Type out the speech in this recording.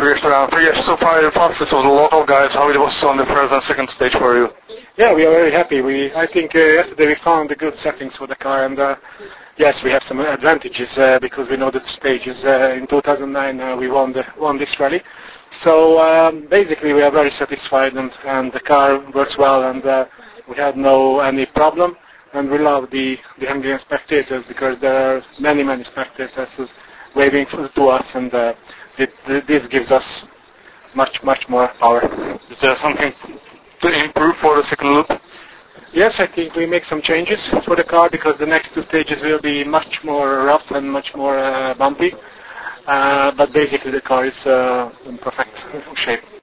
first round. So far, the fastest was the local guys. How it was on the first and second stage for you? Yeah, we are very happy. I think yesterday we found the good settings for the car, and yes, we have some advantages because we know that the stages. In 2009, we won this rally. So basically, we are very satisfied, and the car works well, and we had any problem. And we love the Hungarian spectators because there are many spectators waving to us, and this gives us much more power. Is there something to improve for the second loop? Yes, I think we make some changes for the car because the next two stages will be much more rough and much more bumpy. But basically the car is in perfect shape.